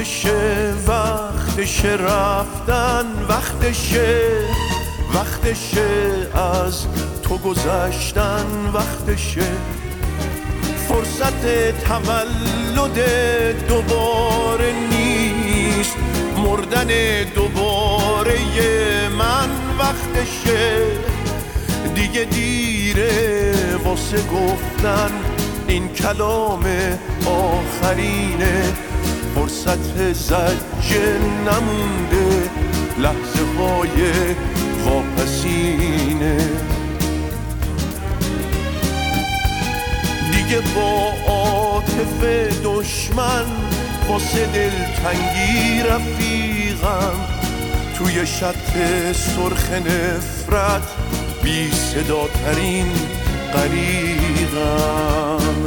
وقتشه وقتشه رفتن، وقتشه از تو گذشتن، وقتشه فرصت تولد دوباره نیست، مردن دوباره من، وقتشه دیگه دیره واسه گفتن این کلام آخرینه، فرصت زجر نمونده، لحظه های واپسینه، دیگه با عاطف دشمن واسه دلتنگی رفیقم، توی شط سرخ نفرت بی صداترین غریقم.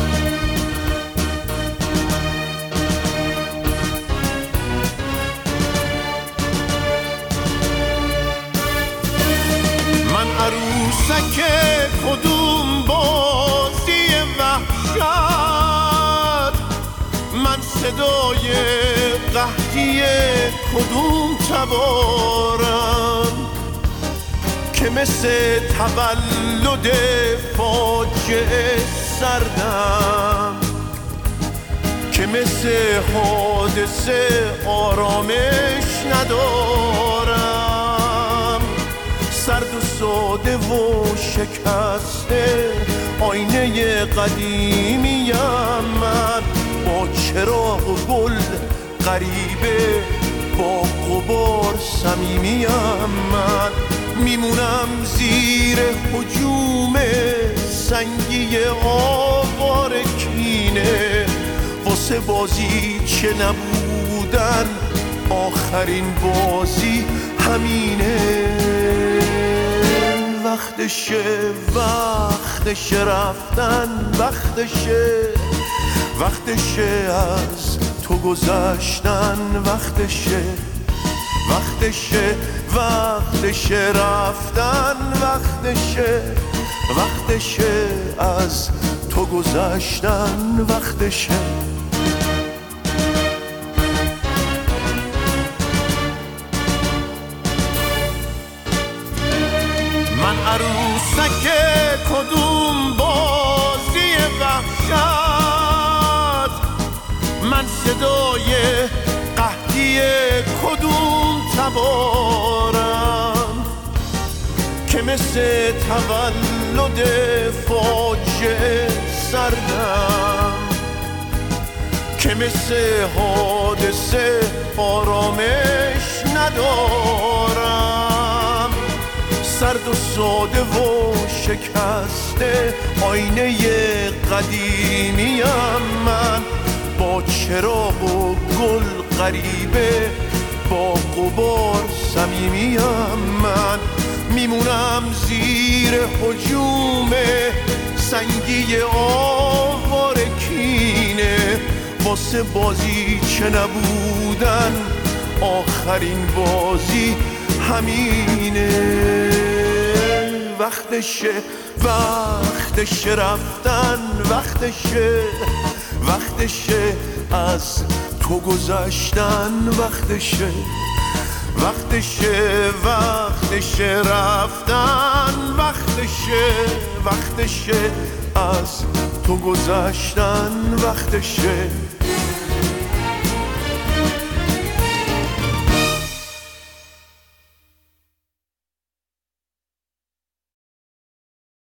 من عروسک کدوم بازی وحشت، من صدای قحطی کدوم تبارم که مثل تولد فاجعه سردم، که مثل حادثه آرامش ندارم، سرد و ساده و شکسته آینه قدیمیم من، با چراغ و گل غریبه با غبار صمیمیم من، میمونم زیر هجوم سنگی آوار کینه، واسه بازی چه نبودن آخرین بازی همینه، وقتشه رفتن، وقتشه از تو گذشتن، وقتشه رفتن، وقتشه از تو گذشتن، وقتشه. من عروسک کدوم بازی وحشت، من صدای قحطی کدوم تبارم که مثل تولد فاجعه سردم، که مثل حادثه آرامش ندارم، سرد و ساده و شکسته آینه قدیمیم من، با چراغ و گل غریبه با غبار صمیمیم من، میمونم زیر هجوم سنگی آوار کینه، واسه بازی چه نبودن آخرین بازی همینه، وقتشه رفتن، وقتشه از تو گذشتن، وقتشه رفتن، وقتشه از تو گذشتن، وقتشه.